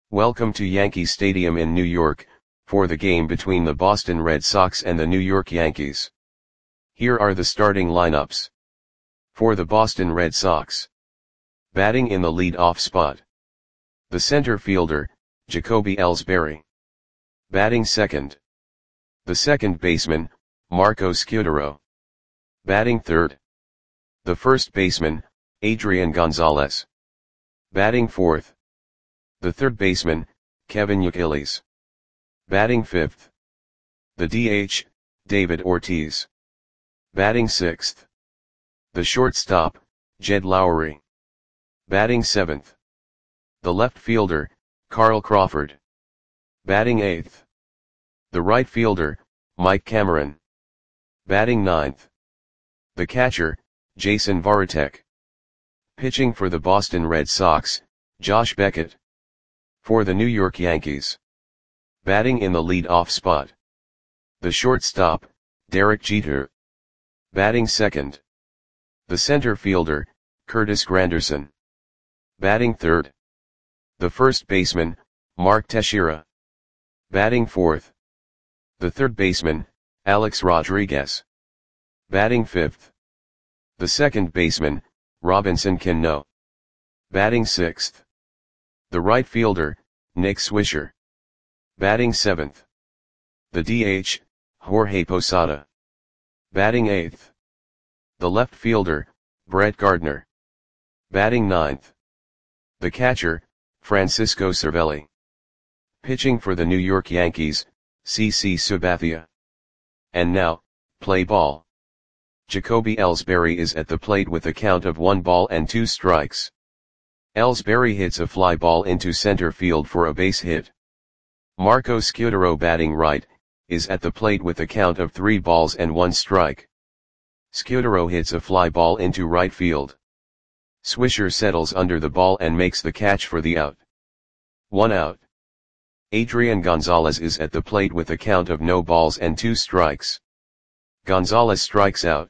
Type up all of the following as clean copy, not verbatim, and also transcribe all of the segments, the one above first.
Welcome to Yankee Stadium in New York, for the game between the Boston Red Sox and the New York Yankees. Here are the starting lineups. For the Boston Red Sox. Batting in the lead-off spot. The center fielder, Jacoby Ellsbury. Batting second. The second baseman, Marco Scutaro. Batting third. The first baseman, Adrian Gonzalez. Batting fourth. The third baseman, Kevin Youkilis. Batting fifth. The DH, David Ortiz. Batting sixth. The shortstop, Jed Lowrie. Batting seventh. The left fielder, Carl Crawford. Batting eighth. The right fielder, Mike Cameron. Batting ninth. The catcher, Jason Varitek. Pitching for the Boston Red Sox, Josh Beckett. For the New York Yankees. Batting in the lead-off spot. The shortstop, Derek Jeter. Batting second. The center fielder, Curtis Granderson. Batting third. The first baseman, Mark Teixeira. Batting fourth. The third baseman, Alex Rodriguez. Batting fifth. The second baseman, Robinson Cano. Batting sixth. The right fielder, Nick Swisher. Batting seventh. The DH, Jorge Posada. Batting eighth. The left fielder, Brett Gardner. Batting ninth. The catcher, Francisco Cervelli. Pitching for the New York Yankees, CC Sabathia. And now, play ball. Jacoby Ellsbury is at the plate with a count of 1 ball and 2 strikes. Ellsbury hits a fly ball into center field for a base hit. Marco Scutaro, batting right, is at the plate with a count of 3 balls and 1 strike. Scutaro hits a fly ball into right field. Swisher settles under the ball and makes the catch for the out. 1 out. Adrian Gonzalez is at the plate with a count of no balls and 2 strikes. Gonzalez strikes out.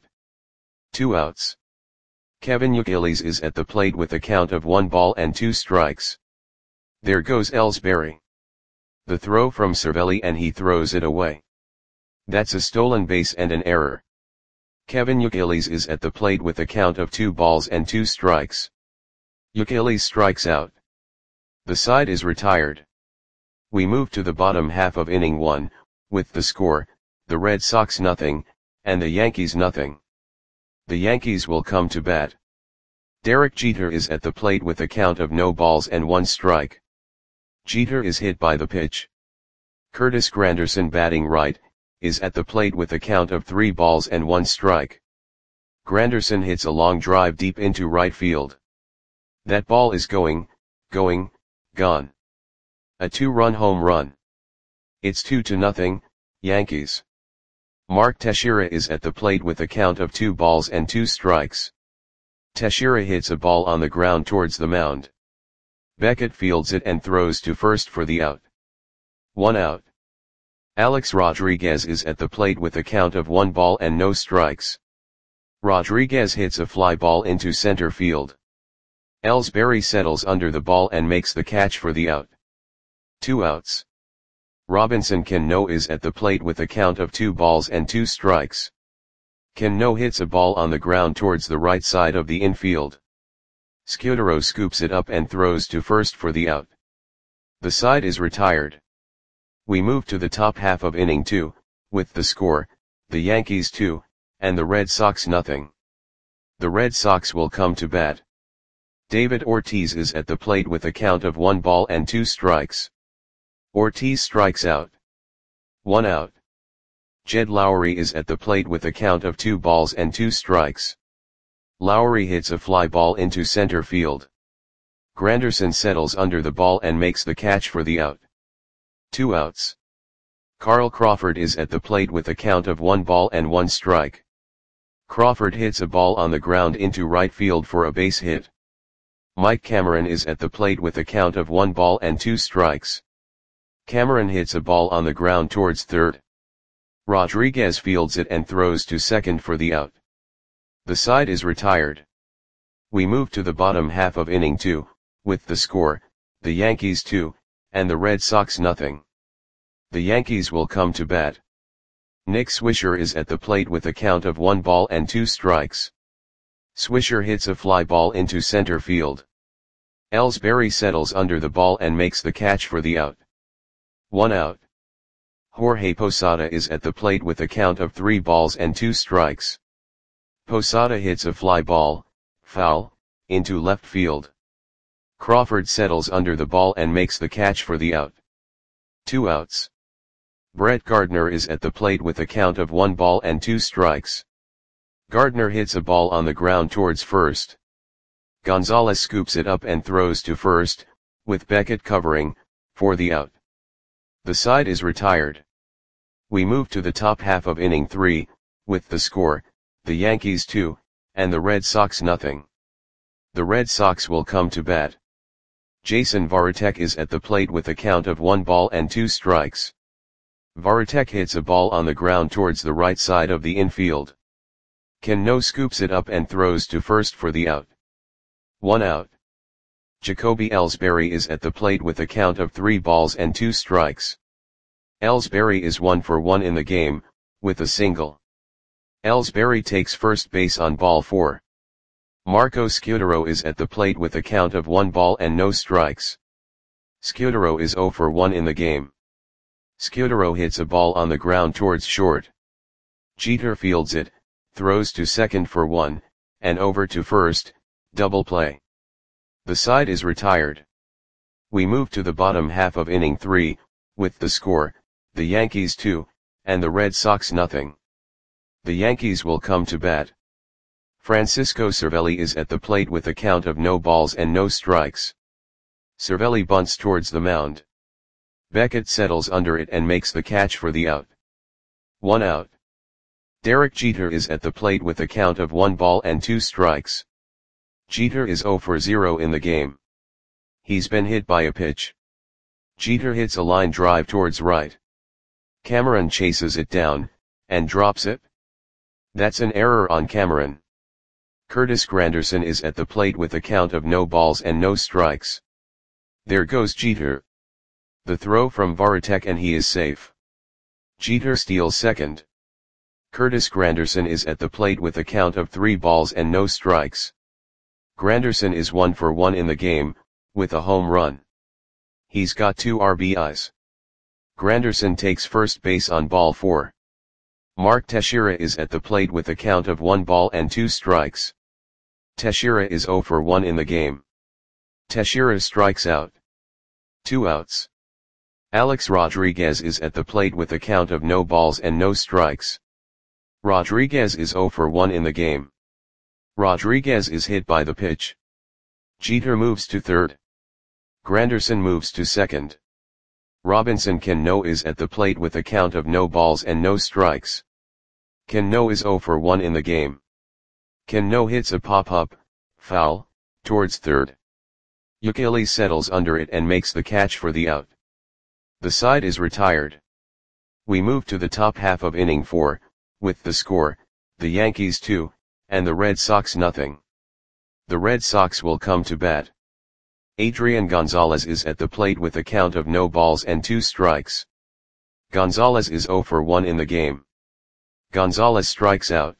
2 outs. Kevin Youkilis is at the plate with a count of 1 ball and 2 strikes. There goes Ellsbury. The throw from Cervelli and he throws it away. That's a stolen base and an error. Kevin Youkilis is at the plate with a count of 2 balls and 2 strikes. Youkilis strikes out. The side is retired. We move to the bottom half of inning 1, with the score, the Red Sox nothing, and the Yankees nothing. The Yankees will come to bat. Derek Jeter is at the plate with a count of no balls and 1 strike. Jeter is hit by the pitch. Curtis Granderson, batting right, is at the plate with a count of 3 balls and 1 strike. Granderson hits a long drive deep into right field. That ball is gone. A 2-run home run. It's 2-0, Yankees. Mark Teixeira is at the plate with a count of 2 balls and 2 strikes. Teixeira hits a ball on the ground towards the mound. Beckett fields it and throws to first for the out. 1 out. Alex Rodriguez is at the plate with a count of 1 ball and no strikes. Rodriguez hits a fly ball into center field. Ellsbury settles under the ball and makes the catch for the out. 2 outs. Robinson Cano is at the plate with a count of 2 balls and 2 strikes. Cano hits a ball on the ground towards the right side of the infield. Scutaro scoops it up and throws to first for the out. The side is retired. We move to the top half of inning 2, with the score, the Yankees 2, and the Red Sox nothing. The Red Sox will come to bat. David Ortiz is at the plate with a count of 1 ball and 2 strikes. Ortiz strikes out. 1 out. Jed Lowrie is at the plate with a count of 2 balls and 2 strikes. Lowrie hits a fly ball into center field. Granderson settles under the ball and makes the catch for the out. 2 outs. Carl Crawford is at the plate with a count of 1 ball and 1 strike. Crawford hits a ball on the ground into right field for a base hit. Mike Cameron is at the plate with a count of 1 ball and 2 strikes. Cameron hits a ball on the ground towards third. Rodriguez fields it and throws to second for the out. The side is retired. We move to the bottom half of inning 2, with the score, the Yankees 2, and the Red Sox nothing. The Yankees will come to bat. Nick Swisher is at the plate with a count of 1 ball and 2 strikes. Swisher hits a fly ball into center field. Ellsbury settles under the ball and makes the catch for the out. 1 out. Jorge Posada is at the plate with a count of 3 balls and 2 strikes. Posada hits a fly ball, foul, into left field. Crawford settles under the ball and makes the catch for the out. 2 outs. Brett Gardner is at the plate with a count of 1 ball and 2 strikes. Gardner hits a ball on the ground towards first. Gonzalez scoops it up and throws to first, with Beckett covering, for the out. The side is retired. We move to the top half of inning 3, with the score, the Yankees 2, and the Red Sox nothing. The Red Sox will come to bat. Jason Varitek is at the plate with a count of 1 ball and 2 strikes. Varitek hits a ball on the ground towards the right side of the infield. Cano scoops it up and throws to first for the out. 1 out. Jacoby Ellsbury is at the plate with a count of 3 balls and 2 strikes. Ellsbury is 1 for 1 in the game, with a single. Ellsbury takes first base on ball 4. Marco Scutaro is at the plate with a count of 1 ball and no strikes. Scutaro is 0 for 1 in the game. Scutaro hits a ball on the ground towards short. Jeter fields it, throws to second for 1, and over to first, double play. The side is retired. We move to the bottom half of inning 3, with the score, the Yankees 2, and the Red Sox nothing. The Yankees will come to bat. Francisco Cervelli is at the plate with a count of no balls and no strikes. Cervelli bunts towards the mound. Beckett settles under it and makes the catch for the out. 1 out. Derek Jeter is at the plate with a count of 1 ball and 2 strikes. Jeter is 0 for 0 in the game. He's been hit by a pitch. Jeter hits a line drive towards right. Cameron chases it down, and drops it. That's an error on Cameron. Curtis Granderson is at the plate with a count of no balls and no strikes. There goes Jeter. The throw from Varitek and he is safe. Jeter steals second. Curtis Granderson is at the plate with a count of 3 balls and no strikes. Granderson is 1 for 1 in the game, with a home run. He's got 2 RBIs. Granderson takes first base on ball 4. Mark Teixeira is at the plate with a count of 1 ball and 2 strikes. Teixeira is 0 for 1 in the game. Teixeira strikes out. 2 outs. Alex Rodriguez is at the plate with a count of no balls and no strikes. Rodriguez is 0 for 1 in the game. Rodriguez is hit by the pitch. Jeter moves to third. Granderson moves to second. Robinson Cano is at the plate with a count of no balls and no strikes. Cano is 0 for 1 in the game. Cano hits a pop-up, foul, towards third. Ukelele settles under it and makes the catch for the out. The side is retired. We move to the top half of inning 4, with the score, the Yankees 2, and the Red Sox nothing. The Red Sox will come to bat. Adrian Gonzalez is at the plate with a count of no balls and 2 strikes. Gonzalez is 0 for 1 in the game. Gonzalez strikes out.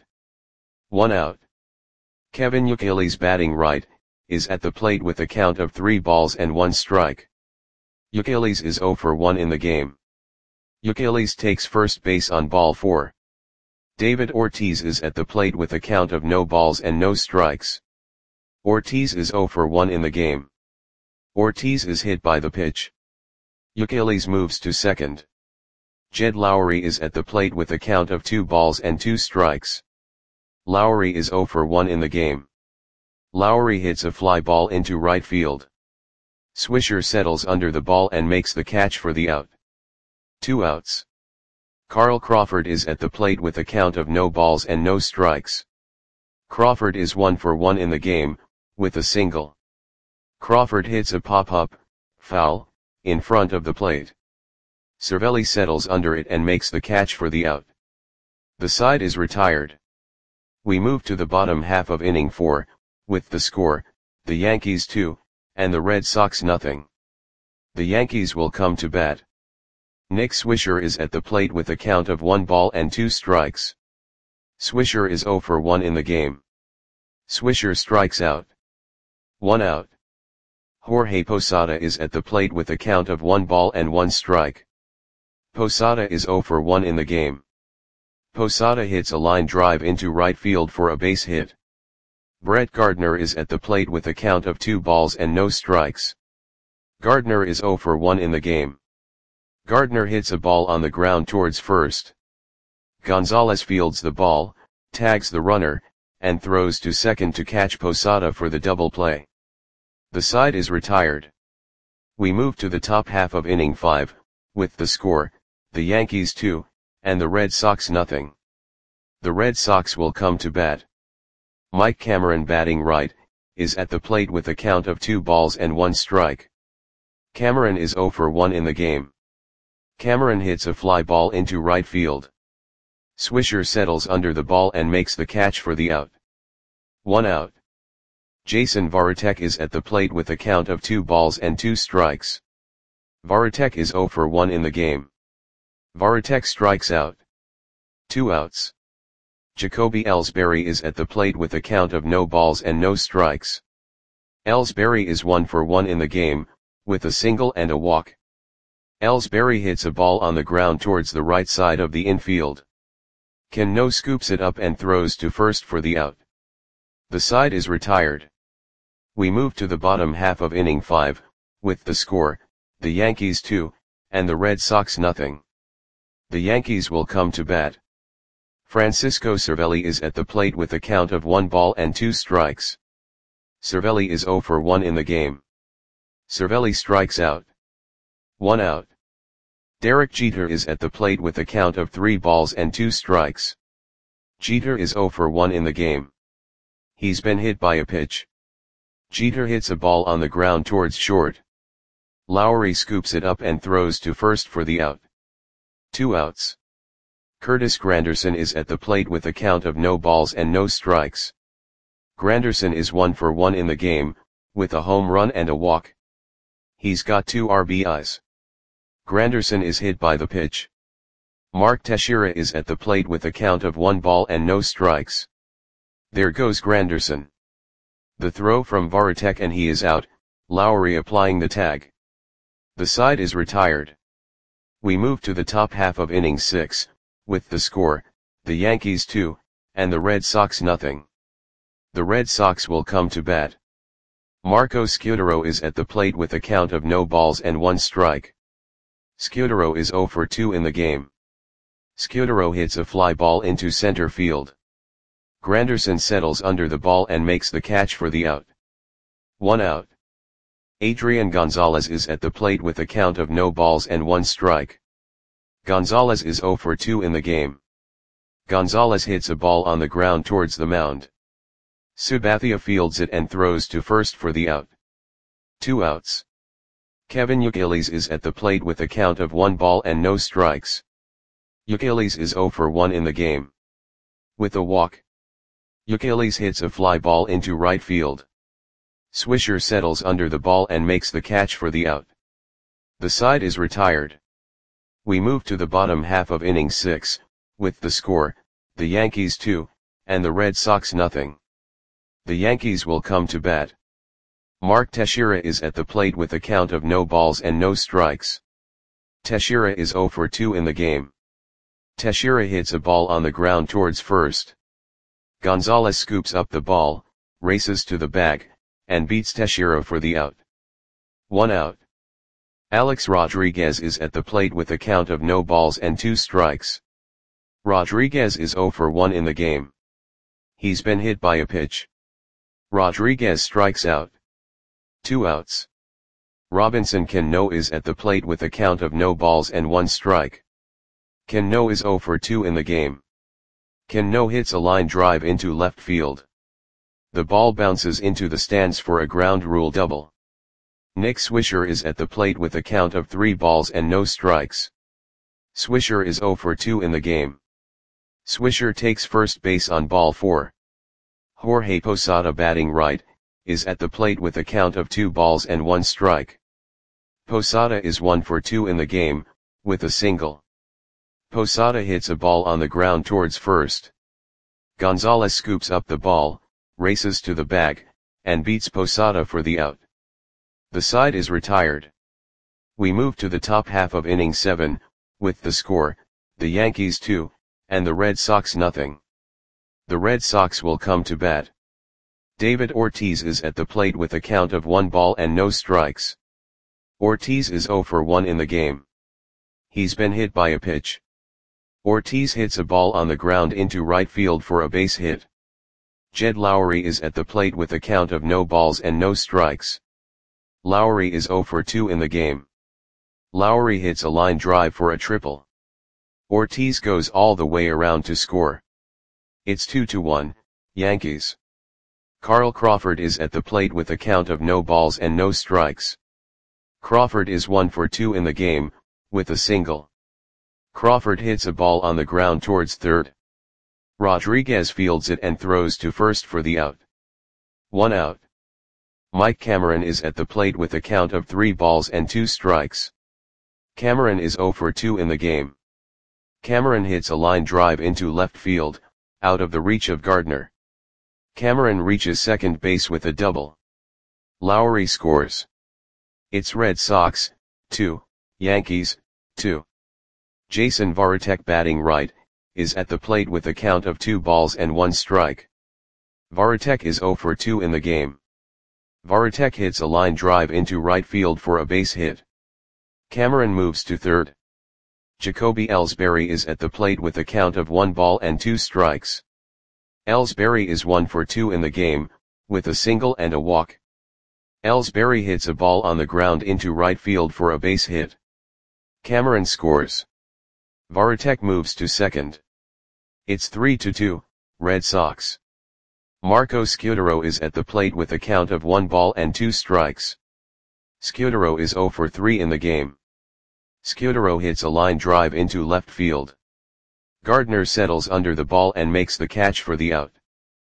1 out. Kevin Youkilis batting right, is at the plate with a count of 3 balls and 1 strike. Youkilis is 0 for 1 in the game. Youkilis takes first base on ball 4. David Ortiz is at the plate with a count of no balls and no strikes. Ortiz is 0 for 1 in the game. Ortiz is hit by the pitch. Youkilis moves to second. Jed Lowry is at the plate with a count of 2 balls and 2 strikes. Lowry is 0 for 1 in the game. Lowry hits a fly ball into right field. Swisher settles under the ball and makes the catch for the out. 2 outs. Carl Crawford is at the plate with a count of no balls and no strikes. Crawford is 1 for 1 in the game, with a single. Crawford hits a pop-up, foul, in front of the plate. Cervelli settles under it and makes the catch for the out. The side is retired. We move to the bottom half of inning 4, with the score, the Yankees 2, and the Red Sox nothing. The Yankees will come to bat. Nick Swisher is at the plate with a count of 1 ball and 2 strikes. Swisher is 0 for 1 in the game. Swisher strikes out. 1 out. Jorge Posada is at the plate with a count of 1 ball and 1 strike. Posada is 0 for 1 in the game. Posada hits a line drive into right field for a base hit. Brett Gardner is at the plate with a count of 2 balls and no strikes. Gardner is 0 for 1 in the game. Gardner hits a ball on the ground towards first. Gonzalez fields the ball, tags the runner, and throws to second to catch Posada for the double play. The side is retired. We move to the top half of inning 5, with the score, the Yankees 2, and the Red Sox nothing. The Red Sox will come to bat. Mike Cameron, batting right, is at the plate with a count of 2 balls and 1 strike. Cameron is 0 for 1 in the game. Cameron hits a fly ball into right field. Swisher settles under the ball and makes the catch for the out. 1 out. Jason Varitek is at the plate with a count of 2 balls and 2 strikes. Varitek is 0 for 1 in the game. Varitek strikes out. 2 outs. Jacoby Ellsbury is at the plate with a count of no balls and no strikes. Ellsbury is 1 for 1 in the game, with a single and a walk. Ellsbury hits a ball on the ground towards the right side of the infield. Cano scoops it up and throws to first for the out. The side is retired. We move to the bottom half of inning 5, with the score, the Yankees 2, and the Red Sox nothing. The Yankees will come to bat. Francisco Cervelli is at the plate with a count of 1 ball and 2 strikes. Cervelli is 0 for 1 in the game. Cervelli strikes out. 1 out. Derek Jeter is at the plate with a count of 3 balls and 2 strikes. Jeter is 0 for 1 in the game. He's been hit by a pitch. Jeter hits a ball on the ground towards short. Lowry scoops it up and throws to first for the out. 2 outs. Curtis Granderson is at the plate with a count of no balls and no strikes. Granderson is 1 for 1 in the game, with a home run and a walk. He's got 2 RBIs. Granderson is hit by the pitch. Mark Teixeira is at the plate with a count of 1 ball and no strikes. There goes Granderson. The throw from Varitek and he is out, Lowry applying the tag. The side is retired. We move to the top half of inning 6, with the score, the Yankees 2, and the Red Sox nothing. The Red Sox will come to bat. Marco Scutaro is at the plate with a count of no balls and 1 strike. Scutaro is 0 for 2 in the game. Scutaro hits a fly ball into center field. Granderson settles under the ball and makes the catch for the out. 1 out. Adrian Gonzalez is at the plate with a count of no balls and 1 strike. Gonzalez is 0 for 2 in the game. Gonzalez hits a ball on the ground towards the mound. Sabathia fields it and throws to first for the out. 2 outs. Kevin Youkilis is at the plate with a count of 1 ball and no strikes. Youkilis is 0 for 1 in the game. With a walk. Youkilis hits a fly ball into right field. Swisher settles under the ball and makes the catch for the out. The side is retired. We move to the bottom half of inning 6, with the score, the Yankees 2, and the Red Sox nothing. The Yankees will come to bat. Mark Teixeira is at the plate with a count of no balls and no strikes. Teixeira is 0 for 2 in the game. Teixeira hits a ball on the ground towards first. Gonzalez scoops up the ball, races to the bag, and beats Teixeira for the out. 1 out. Alex Rodriguez is at the plate with a count of no balls and 2 strikes. Rodriguez is 0 for 1 in the game. He's been hit by a pitch. Rodriguez strikes out. 2 outs. Robinson Cano is at the plate with a count of no balls and 1 strike. Cano is 0 for 2 in the game. Cano hits a line drive into left field. The ball bounces into the stands for a ground rule double. Nick Swisher is at the plate with a count of 3 balls and no strikes. Swisher is 0 for 2 in the game. Swisher takes first base on ball 4. Jorge Posada, batting right, is at the plate with a count of 2 balls and 1 strike. Posada is 1 for 2 in the game, with a single. Posada hits a ball on the ground towards first. Gonzalez scoops up the ball, races to the bag, and beats Posada for the out. The side is retired. We move to the top half of inning 7, with the score, the Yankees 2, and the Red Sox nothing. The Red Sox will come to bat. David Ortiz is at the plate with a count of 1 ball and no strikes. Ortiz is 0 for 1 in the game. He's been hit by a pitch. Ortiz hits a ball on the ground into right field for a base hit. Jed Lowrie is at the plate with a count of no balls and no strikes. Lowrie is 0 for 2 in the game. Lowrie hits a line drive for a triple. Ortiz goes all the way around to score. It's 2-1, Yankees. Carl Crawford is at the plate with a count of no balls and no strikes. Crawford is 1 for 2 in the game, with a single. Crawford hits a ball on the ground towards third. Rodriguez fields it and throws to first for the out. 1 out. Mike Cameron is at the plate with a count of 3 balls and 2 strikes. Cameron is 0 for 2 in the game. Cameron hits a line drive into left field, out of the reach of Gardner. Cameron reaches second base with a double. Lowrie scores. It's Red Sox, 2, Yankees, 2. Jason Varitek batting right, is at the plate with a count of 2 balls and 1 strike. Varitek is 0 for 2 in the game. Varitek hits a line drive into right field for a base hit. Cameron moves to third. Jacoby Ellsbury is at the plate with a count of 1 ball and 2 strikes. Ellsbury is 1 for 2 in the game, with a single and a walk. Ellsbury hits a ball on the ground into right field for a base hit. Cameron scores. Varitek moves to second. It's 3-2, Red Sox. Marco Scutaro is at the plate with a count of 1 ball and 2 strikes. Scutaro is 0 for 3 in the game. Scutaro hits a line drive into left field. Gardner settles under the ball and makes the catch for the out.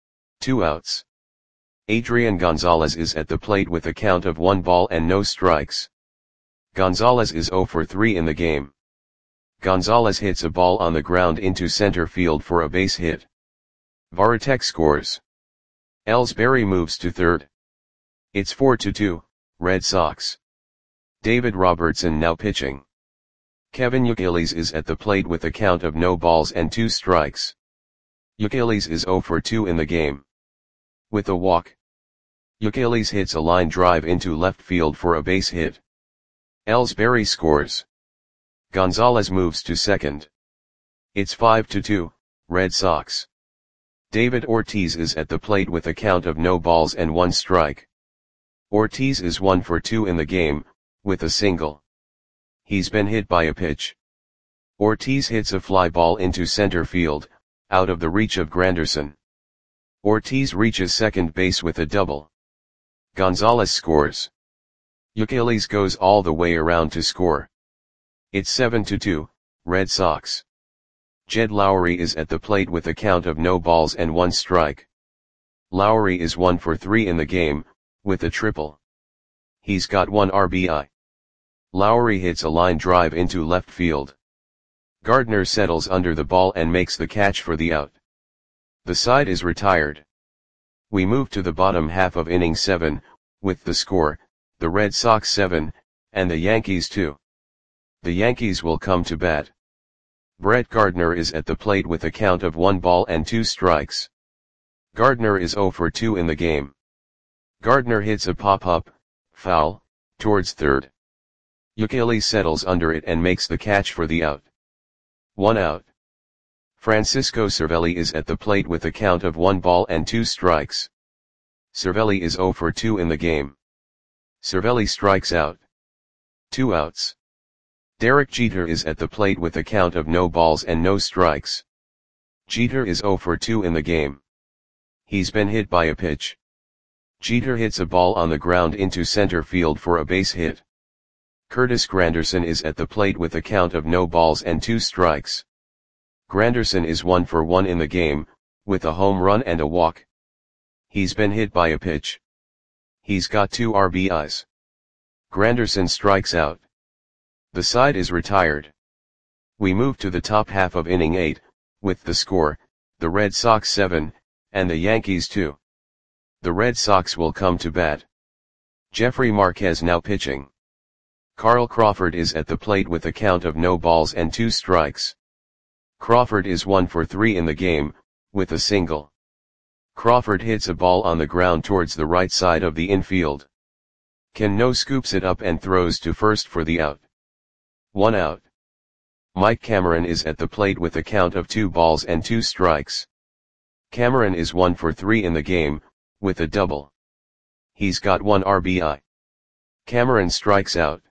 2 outs. Adrian Gonzalez is at the plate with a count of 1 ball and no strikes. Gonzalez is 0 for 3 in the game. Gonzalez hits a ball on the ground into center field for a base hit. Varitek scores. Ellsbury moves to third. It's 4-2, Red Sox. David Robertson now pitching. Kevin Youkilis is at the plate with a count of no balls and 2 strikes. Youkilis is 0 for 2 in the game. With a walk. Youkilis hits a line drive into left field for a base hit. Ellsbury scores. Gonzalez moves to second. It's 5-2, Red Sox. David Ortiz is at the plate with a count of no balls and 1 strike. Ortiz is 1 for 2 in the game, with a single. He's been hit by a pitch. Ortiz hits a fly ball into center field, out of the reach of Granderson. Ortiz reaches second base with a double. Gonzalez scores. Youkilis goes all the way around to score. It's 7-2, Red Sox. Jed Lowrie is at the plate with a count of no balls and 1 strike. Lowrie is 1 for 3 in the game, with a triple. He's got 1 RBI. Lowrie hits a line drive into left field. Gardner settles under the ball and makes the catch for the out. The side is retired. We move to the bottom half of inning 7, with the score, the Red Sox 7, and the Yankees 2. The Yankees will come to bat. Brett Gardner is at the plate with a count of 1 ball and 2 strikes. Gardner is 0 for 2 in the game. Gardner hits a pop-up, foul, towards third. Youkilis settles under it and makes the catch for the out. 1 out. Francisco Cervelli is at the plate with a count of 1 ball and 2 strikes. Cervelli is 0 for 2 in the game. Cervelli strikes out. 2 outs. Derek Jeter is at the plate with a count of no balls and no strikes. Jeter is 0 for 2 in the game. He's been hit by a pitch. Jeter hits a ball on the ground into center field for a base hit. Curtis Granderson is at the plate with a count of no balls and 2 strikes. Granderson is 1 for 1 in the game, with a home run and a walk. He's been hit by a pitch. He's got 2 RBIs. Granderson strikes out. The side is retired. We move to the top half of inning 8, with the score, the Red Sox 7, and the Yankees 2. The Red Sox will come to bat. Jeffrey Marquez now pitching. Carl Crawford is at the plate with a count of no balls and 2 strikes. Crawford is 1 for 3 in the game, with a single. Crawford hits a ball on the ground towards the right side of the infield. Cano scoops it up and throws to first for the out. 1 out. Mike Cameron is at the plate with a count of 2 balls and 2 strikes. Cameron is 1 for 3 in the game, with a double. He's got 1 RBI. Cameron strikes out.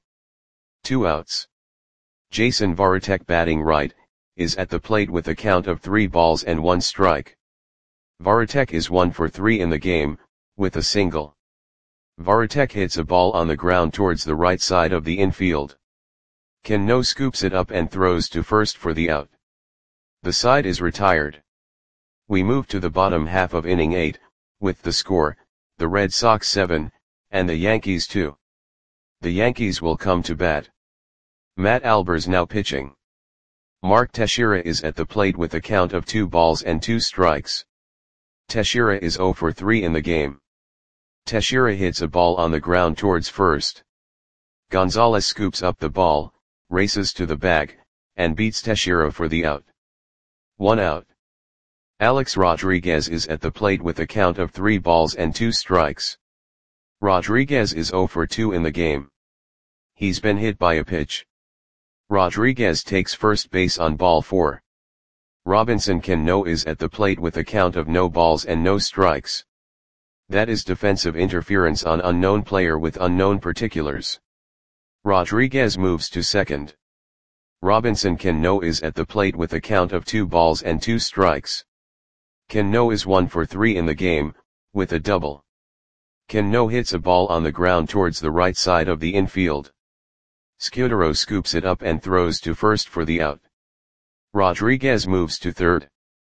2 outs. Jason Varitek, batting right, is at the plate with a count of 3 balls and 1 strike. Varitek is 1 for 3 in the game, with a single. Varitek hits a ball on the ground towards the right side of the infield. Cano scoops it up and throws to first for the out. The side is retired. We move to the bottom half of inning 8, with the score, the Red Sox 7, and the Yankees 2. The Yankees will come to bat. Matt Albers now pitching. Mark Teixeira is at the plate with a count of 2 balls and 2 strikes. Teixeira is 0 for 3 in the game. Teixeira hits a ball on the ground towards first. Gonzalez scoops up the ball, races to the bag, and beats Teixeira for the out. 1 out. Alex Rodriguez is at the plate with a count of 3 balls and 2 strikes. Rodriguez is 0 for 2 in the game. He's been hit by a pitch. Rodriguez takes first base on ball 4. Robinson Cano is at the plate with a count of no balls and no strikes. That is defensive interference on unknown player with unknown particulars. Rodriguez moves to second. Robinson Cano is at the plate with a count of 2 balls and 2 strikes. Cano is 1 for 3 in the game, with a double. Cano hits a ball on the ground towards the right side of the infield. Scudero scoops it up and throws to first for the out. Rodriguez moves to third.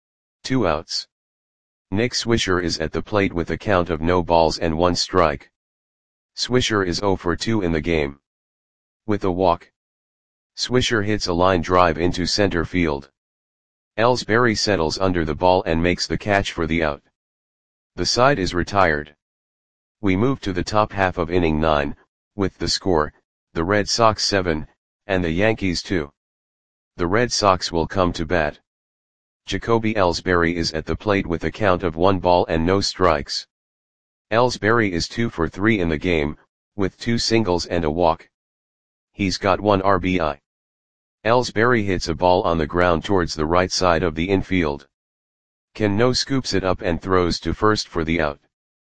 2 outs. Nick Swisher is at the plate with a count of no balls and 1 strike. Swisher is 0 for 2 in the game. With a walk. Swisher hits a line drive into center field. Ellsbury settles under the ball and makes the catch for the out. The side is retired. We move to the top half of inning 9, with the score, the Red Sox 7, and the Yankees 2. The Red Sox will come to bat. Jacoby Ellsbury is at the plate with a count of 1 ball and no strikes. Ellsbury is 2 for 3 in the game, with 2 singles and a walk. He's got 1 RBI. Ellsbury hits a ball on the ground towards the right side of the infield. Cano scoops it up and throws to first for the out.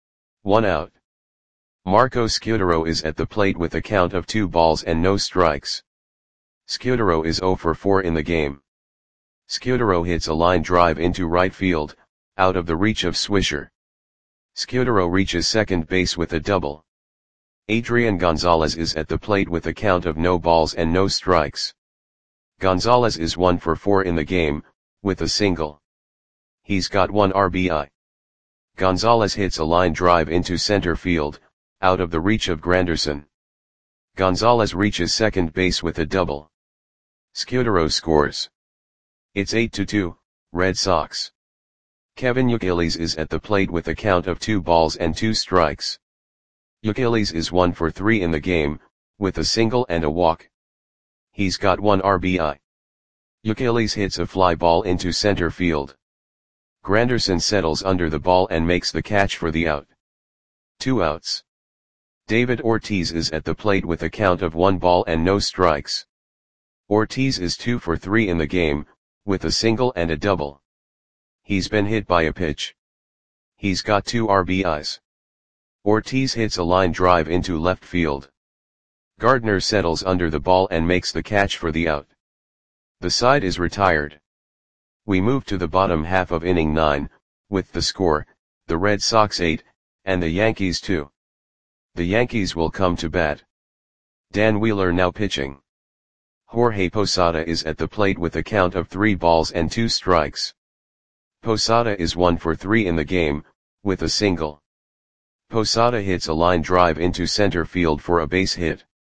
1 out. Marco Scudero is at the plate with a count of 2 balls and no strikes. Scudero is 0 for 4 in the game. Scudero hits a line drive into right field, out of the reach of Swisher. Scudero reaches second base with a double. Adrian Gonzalez is at the plate with a count of no balls and no strikes. Gonzalez is 1 for 4 in the game, with a single. He's got 1 RBI. Gonzalez hits a line drive into center field, out of the reach of Granderson. Gonzalez reaches second base with a double. Scudero scores. It's 8-2, Red Sox. Kevin Youkilis is at the plate with a count of 2 balls and 2 strikes. Youkilis is 1 for 3 in the game, with a single and a walk. He's got 1 RBI. Youkilis hits a fly ball into center field. Granderson settles under the ball and makes the catch for the out. 2 outs. David Ortiz is at the plate with a count of 1 ball and no strikes. Ortiz is 2 for 3 in the game, with a single and a double. He's been hit by a pitch. He's got 2 RBIs. Ortiz hits a line drive into left field. Gardner settles under the ball and makes the catch for the out. The side is retired. We move to the bottom half of inning 9, with the score, the Red Sox 8, and the Yankees 2. The Yankees will come to bat. Dan Wheeler now pitching. Jorge Posada is at the plate with a count of 3 balls and 2 strikes. Posada is 1 for 3 in the game, with a single. Posada hits a line drive into center field for a base hit.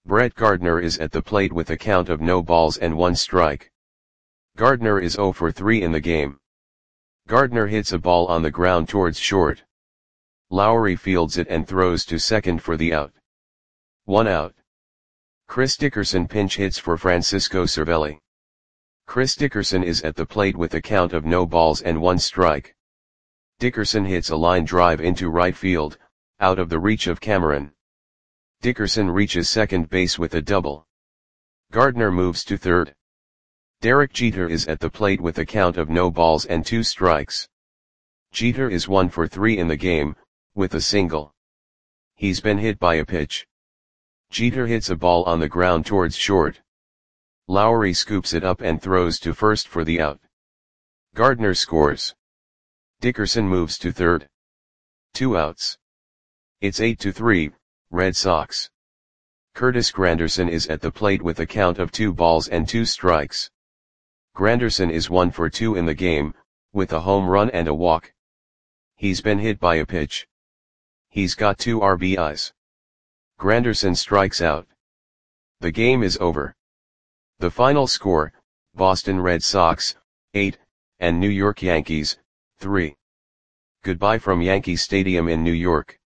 Brett Gardner is at the plate with a count of no balls and 1 strike. Gardner is 0 for 3 in the game. Gardner hits a ball on the ground towards short. Lowry fields it and throws to second for the out. 1 out. Chris Dickerson pinch hits for Francisco Cervelli. Chris Dickerson is at the plate with a count of no balls and 1 strike. Dickerson hits a line drive into right field, out of the reach of Cameron. Dickerson reaches second base with a double. Gardner moves to third. Derek Jeter is at the plate with a count of no balls and 2 strikes. Jeter is 1 for 3 in the game, with a single. He's been hit by a pitch. Jeter hits a ball on the ground towards short. Lowry scoops it up and throws to first for the out. Gardner scores. Dickerson moves to third. 2 outs. It's 8-3, Red Sox. Curtis Granderson is at the plate with a count of 2 balls and 2 strikes. Granderson is 1 for 2 in the game, with a home run and a walk. He's been hit by a pitch. He's got 2 RBIs. Granderson strikes out. The game is over. The final score, Boston Red Sox, 8, and New York Yankees, 3. Goodbye from Yankee Stadium in New York.